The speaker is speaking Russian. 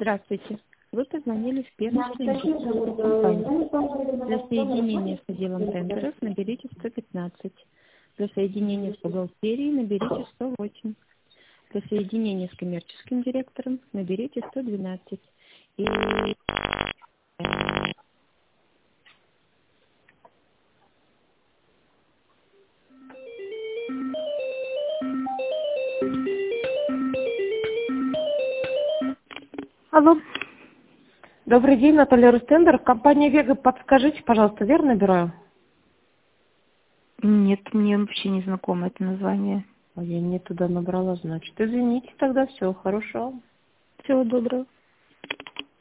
Здравствуйте. Вы позвонили в первую студенческую компанию. Для соединения с отделом тендеров наберите 115. Для соединения с бухгалтерией наберите 108. Для соединения с коммерческим директором наберите 112. И... Алло. Добрый день, Наталья Рустендер. Компания Вега, подскажите, пожалуйста, верно набираю? Нет, мне вообще не знакомо это название. А я не туда набрала, значит. Извините, тогда все, хорошо. Всего доброго.